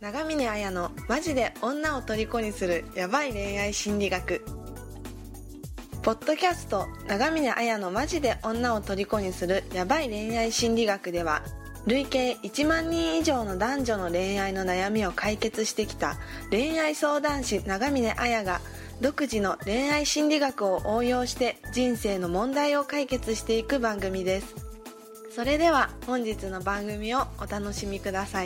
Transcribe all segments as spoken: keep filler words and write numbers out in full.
長峰綾のマジで女を虜にするヤバい恋愛心理学。ポッドキャスト長峰綾のマジで女を虜にするヤバい恋愛心理学では、累計いちまんにん以上の男女の恋愛の悩みを解決してきた恋愛相談師長峰綾が独自の恋愛心理学を応用して人生の問題を解決していく番組です。それでは本日の番組をお楽しみください。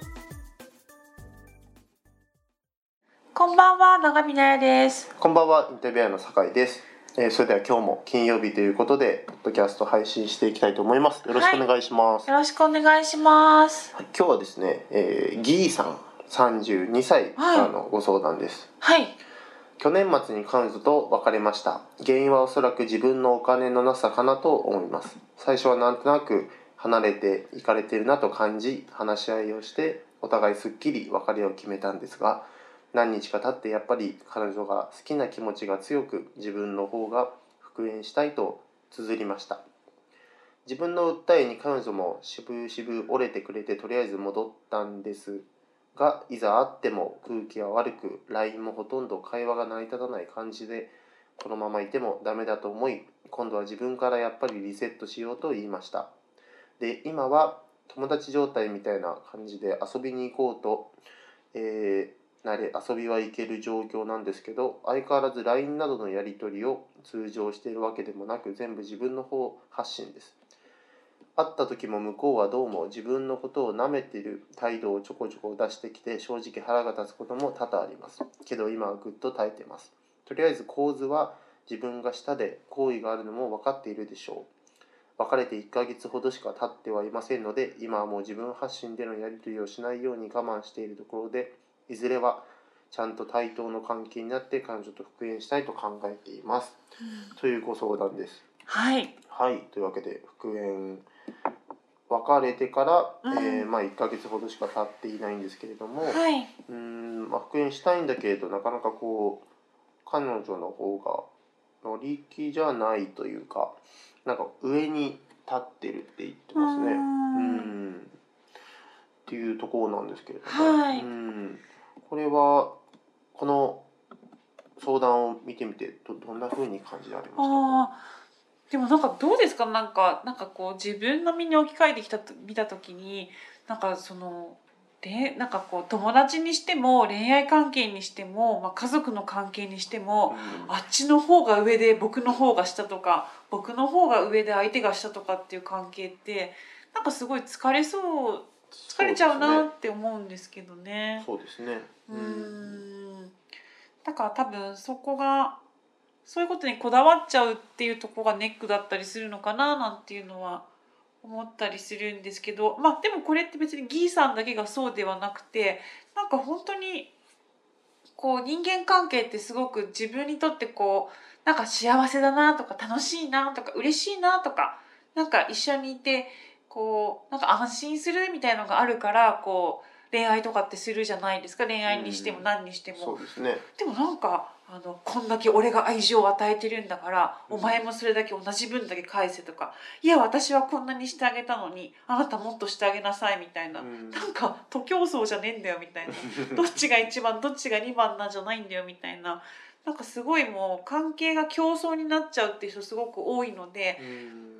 こんばんは、長峰彩です。 こんばんは、インタビュアーの酒井です。えー、それでは今日も金曜日ということでポッドキャスト配信していきたいと思います。よろしくお願いします。 はい、よろしくお願いします。 はい、今日はですね、えー、ギーさんさんじゅうにさいからのご相談です。 はい。 去年末に彼女と別れました。原因はおそらく自分のお金のなさかなと思います。最初はなんとなく離れていかれているなと感じ、話し合いをしてお互いすっきり別れを決めたんですが、何日か経ってやっぱり彼女が好きな気持ちが強く、自分の方が復縁したいと綴りました。自分の訴えに彼女もしぶしぶ折れてくれて、とりあえず戻ったんですが、いざ会っても空気は悪く、 ライン もほとんど会話が成り立たない感じで、このままいてもダメだと思い、今度は自分からやっぱりリセットしようと言いました。で、今は友達状態みたいな感じで遊びに行こうと、えーなれ遊びは行ける状況なんですけど、相変わらず ライン などのやり取りを通常しているわけでもなく、全部自分の方発信です。会った時も向こうはどうも自分のことを舐めている態度をちょこちょこ出してきて、正直腹が立つことも多々あります。けど今はぐっと耐えてます。とりあえず構図は自分が下で好意があるのも分かっているでしょう。別れていっかげつほどしか経ってはいませんので、今はもう自分発信でのやり取りをしないように我慢しているところで、いずれはちゃんと対等の関係になって彼女と復縁したいと考えています、うん、というご相談です。 はい、 はい、というわけで復縁別れてから、 うんえーまあ、いっかげつほどしか経っていないんですけれども、 はい、 うーん、まあ、復縁したいんだけれど、なかなかこう彼女の方が乗り気じゃないというか、なんか上に立ってるって言ってますね。うーんっていうところなんですけれども、 はい、 うーんこれはこの相談を見てみて ど, どんな風に感じられましたか？ あでもなんかどうですか、なんかなんかこう自分の身に置き換えてきたと見たときに、なんかそのでなんかこう友達にしても恋愛関係にしても、まあ、家族の関係にしても、うん、あっちの方が上で僕の方が下とか、僕の方が上で相手が下とかっていう関係ってなんかすごい疲れそう疲れちゃうなって思うんですけどね。 そうですね。 うーんだから多分そこがそういうことにこだわっちゃうっていうところがネックだったりするのかななんていうのは思ったりするんですけど、まあでもこれって別にギーさんだけがそうではなくて、なんか本当にこう人間関係ってすごく自分にとってこうなんか幸せだなとか楽しいなとか嬉しいなとか、なんか一緒にいてこうなんか安心するみたいなのがあるから、こう恋愛とかってするじゃないですか。恋愛にしても何にしても、 そうですね。 でもなんかあのこんだけ俺が愛情を与えてるんだから、お前もそれだけ同じ分だけ返せとか、いや私はこんなにしてあげたのにあなたもっとしてあげなさいみたいな、うん、なんか徒競走じゃねえんだよみたいなどっちがいちばんどっちがにばんなんじゃないんだよみたいな、なんかすごいもう関係が競争になっちゃうっていう人すごく多いので、うん、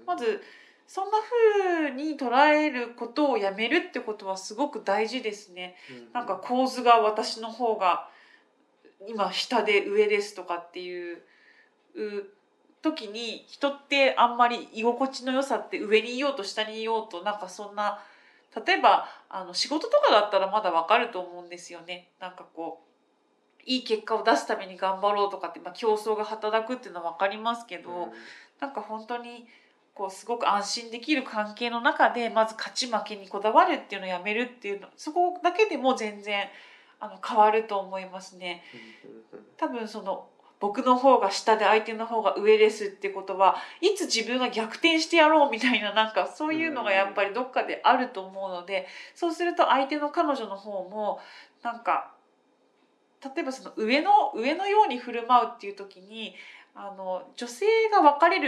まずそんな風に捉えることをやめるってことはすごく大事ですね、うん、なんか構図が私の方が今下で上ですとかっていう時に、人ってあんまり居心地の良さって上にいようと下にいようと、なんかそんな、例えばあの仕事とかだったらまだわかると思うんですよね。なんかこういい結果を出すために頑張ろうとかって、まあ、競争が働くっていうのは分かりますけど、うん、なんか本当にこうすごく安心できる関係の中でまず勝ち負けにこだわるっていうのをやめるっていうの、そこだけでも全然あの変わると思いますね。多分その僕の方が下で相手の方が上ですってことは、いつ自分が逆転してやろうみたいな、なんかそういうのがやっぱりどっかであると思うので、そうすると相手の彼女の方もなんか例えばその上の上のように振る舞うっていう時に、あの女性が別れるっ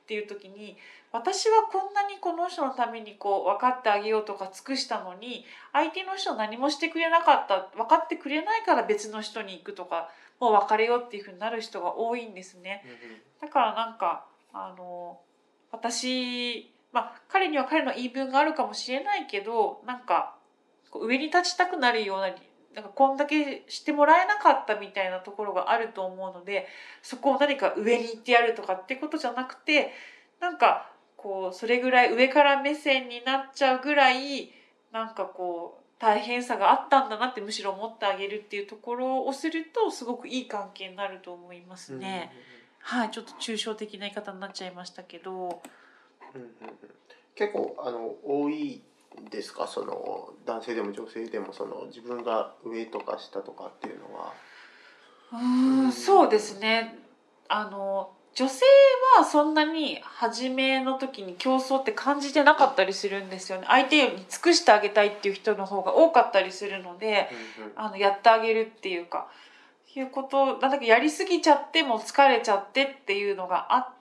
っていう時に、私はこんなにこの人のためにこう分かってあげようとか尽くしたのに、相手の人何もしてくれなかった、分かってくれないから別の人に行くとか、もう別れようっていうふうになる人が多いんですね。だからなんかあの私、まあ彼には彼の言い分があるかもしれないけど、なんか上に立ちたくなるような、なんかこんだけしてもらえなかったみたいなところがあると思うので、そこを何か上に行ってやるとかってことじゃなくて、なんかこうそれぐらい上から目線になっちゃうぐらいなんかこう大変さがあったんだなってむしろ思ってあげるっていうところをするとすごくいい関係になると思いますね。はい、ちょっと抽象的な言い方になっちゃいましたけど、 うんうんうん、結構あの多いですか、その男性でも女性でもその自分が上とか下とかっていうのは。 うーん、そうですね。あの女性はそんなに初めの時に競争って感じてなかったりするんですよね。相手に尽くしてあげたいっていう人の方が多かったりするので、 うんうん、 あのやってあげるっていうかいうことなんだけど、やりすぎちゃっても疲れちゃってっていうのがあって、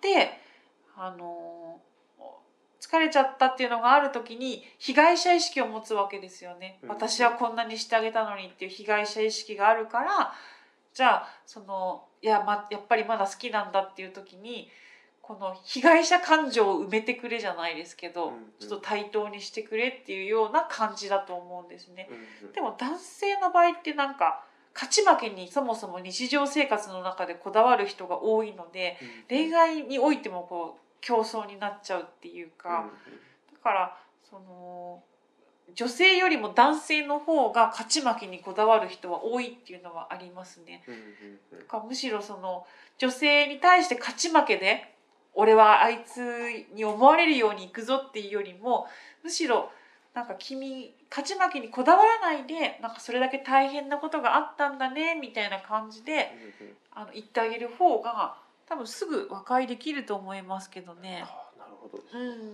あの疲れちゃったっていうのがある時に被害者意識を持つわけですよね。 うん、 私はこんなにしてあげたのにっていう被害者意識があるから、じゃあそのいや、ま、やっぱりまだ好きなんだっていう時にこの被害者感情を埋めてくれじゃないですけど、うんうん、ちょっと対等にしてくれっていうような感じだと思うんですね。うんうん、でも男性の場合ってなんか勝ち負けにそもそも日常生活の中でこだわる人が多いので、うんうん、恋愛においてもこう競争になっちゃうっていうか、うんうん、だからその女性よりも男性の方が勝ち負けにこだわる人は多いっていうのはありますね。うんうんうん、だからむしろその女性に対して勝ち負けで俺はあいつに思われるようにいくぞっていうよりも、むしろなんか君勝ち負けにこだわらないで、なんかそれだけ大変なことがあったんだねみたいな感じで、うんうん、あの言ってあげる方が多分すぐ和解できると思いますけどね。 あ、なるほどですね。うんうんうん、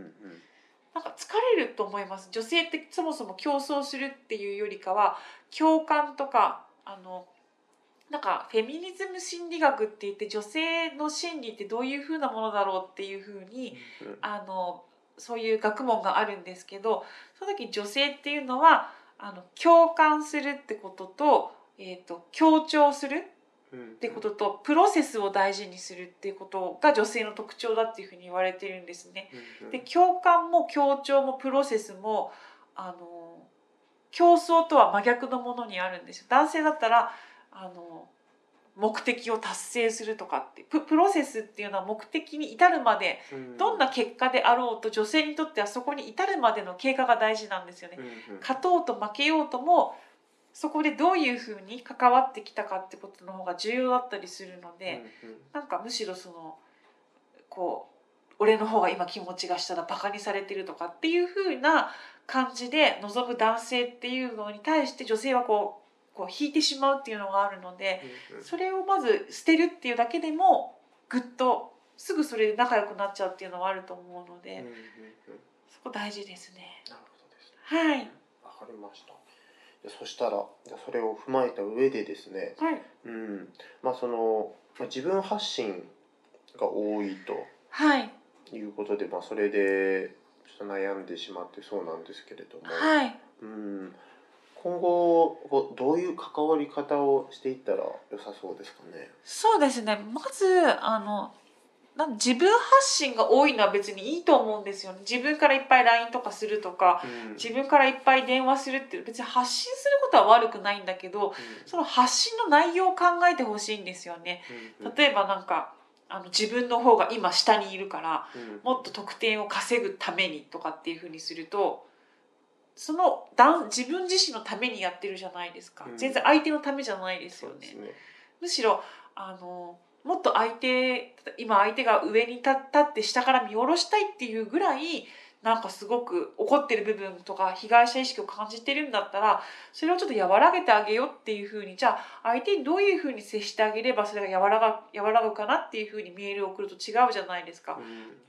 なんか疲れると思います。女性ってそもそも競争するっていうよりかは共感とか、あのなんかフェミニズム心理学って言って、女性の心理ってどういう風なものだろうっていう風に、うんうん、あのそういう学問があるんですけど、その時女性っていうのはあの共感するってことと、えーと、強調するってこととプロセスを大事にするっていうことが女性の特徴だっていうふうに言われてるんですね。で、共感も強調もプロセスもあの競争とは真逆のものにあるんですよ。男性だったらあの目的を達成するとかって、プ, プロセスっていうのは目的に至るまでどんな結果であろうと女性にとってはそこに至るまでの経過が大事なんですよね。勝とうと負けようともそこでどういうふうに関わってきたかってことの方が重要だったりするので、うんうん、なんかむしろそのこう俺の方が今気持ちがしたらバカにされてるとかっていうふうな感じで望む男性っていうのに対して女性はこうこう引いてしまうっていうのがあるので、うんうん、それをまず捨てるっていうだけでもぐっとすぐそれで仲良くなっちゃうっていうのはあると思うので、うんうんうん、そこ大事ですね。 なるほどですね。 はい。 わかりました。そしたらそれを踏まえた上でですね、 はい、 うん、まあその、まあ、自分発信が多いということで、はい、まあ、それでちょっと悩んでしまってそうなんですけれども、 はい、 うん、今後どういう関わり方をしていったら良さそうですかね。 そうですね、まずあのなん自分発信が多いのは別にいいと思うんですよね。自分からいっぱい ライン とかするとか、うん、自分からいっぱい電話するって別に発信することは悪くないんだけど、うん、その発信の内容を考えてほしいんですよね。うん、例えばなんかあの自分の方が今下にいるから、うん、もっと得点を稼ぐためにとかっていうふうにすると、その自分自身のためにやってるじゃないですか。全然相手のためじゃないですよね。うん、むしろあのもっと相手今相手が上に立って下から見下ろしたいっていうぐらいなんかすごく怒ってる部分とか被害者意識を感じてるんだったら、それをちょっと和らげてあげようっていうふうに、じゃあ相手にどういうふうに接してあげればそれが和らが和らぐかなっていうふうにメールを送ると違うじゃないですか。うん、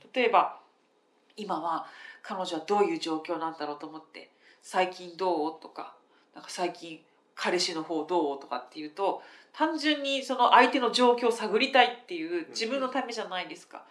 例えば今は彼女はどういう状況なんだろうと思って、最近どうとか、なんか最近彼氏の方どうとかっていうと、単純にその相手の状況を探りたいっていう自分のためじゃないですか。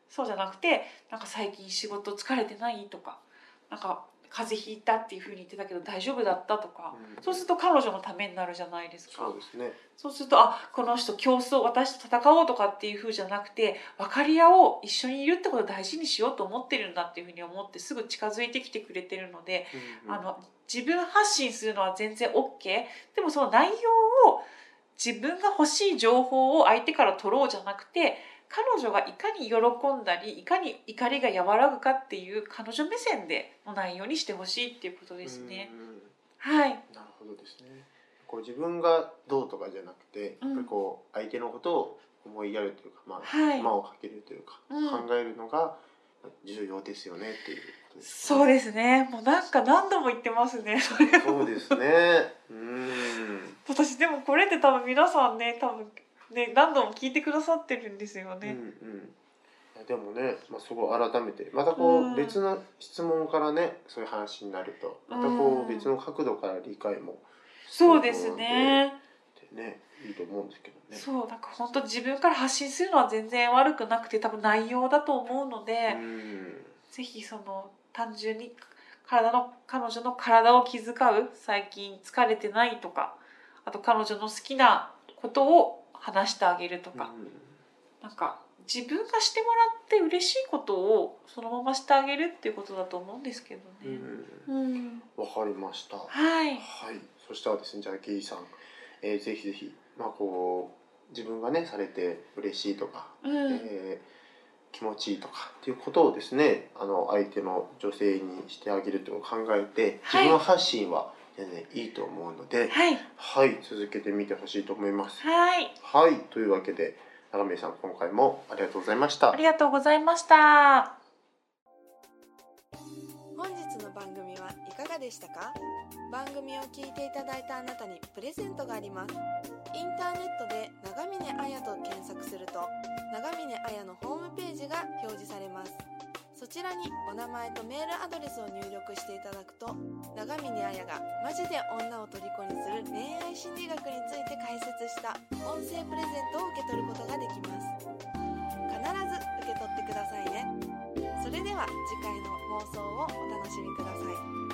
そうじゃなくて、なんか最近仕事疲れてないとか、なんか風邪ひいたっていうふうに言ってたけど大丈夫だったとか、うん、そうすると彼女のためになるじゃないですか。 そうですね。 そうすると、あ、この人競争、私と戦おうとかっていうふうじゃなくて、分かり合おう、一緒にいるってことを大事にしようと思ってるんだっていうふうに思ってすぐ近づいてきてくれてるので、うんうん、あの自分発信するのは全然 OK。 でもその内容を自分が欲しい情報を相手から取ろうじゃなくて、彼女がいかに喜んだりいかに怒りが和らぐかっていう彼女目線での内容にしてほしいっていうことですね。はい。 なるほどですね。こう自分がどうとかじゃなくて、うん、やっぱりこう相手のことを思いやるというか、まあ、はい、間をかけるというか、うん、考えるのが重要ですよねっていうことですね。 そうですね。もうなんか何度も言ってますね。それそうですね。うん。 私でもこれって多分皆さんね、多分ね、何度も聞いてくださってるんですよね。 うんうん、いやでもね、まあ、そこ改めてまたこう別の質問からね、そういう話になるとまたこう別の角度から理解もそうですね。 でね、いいと思うんですけどね。 そう、なんか本当自分から発信するのは全然悪くなくて、多分内容だと思うので、うんぜひその単純に体の彼女の体を気遣う、最近疲れてないとか、あと彼女の好きなことを話してあげるとか、うん、なんか自分がしてもらって嬉しいことをそのまましてあげるっていうことだと思うんですけどね。 うん、うん、わかりました。 はい。 はい。そしたらですね、じゃあゲイさん、えー、ぜひぜひまあこう自分がねされて嬉しいとか、うんえー、気持ちいいとかっていうことをですね、あの相手の女性にしてあげるというのを考えて、自分発信は、はい全然いいと思うので、 はい、 はい、続けてみてほしいと思います。 はい、 はい、というわけで長峰さん今回もありがとうございました。 ありがとうございました。 本日の番組はいかがでしたか？番組を聞いていただいたあなたにプレゼントがあります。インターネットで長峰彩と検索すると長峰彩のホームページが表示されます。そちらにお名前とメールアドレスを入力していただくと、長峰彩がマジで女を虜にする恋愛心理学について解説した音声プレゼントを受け取ることができます。必ず受け取ってくださいね。それでは次回の放送をお楽しみください。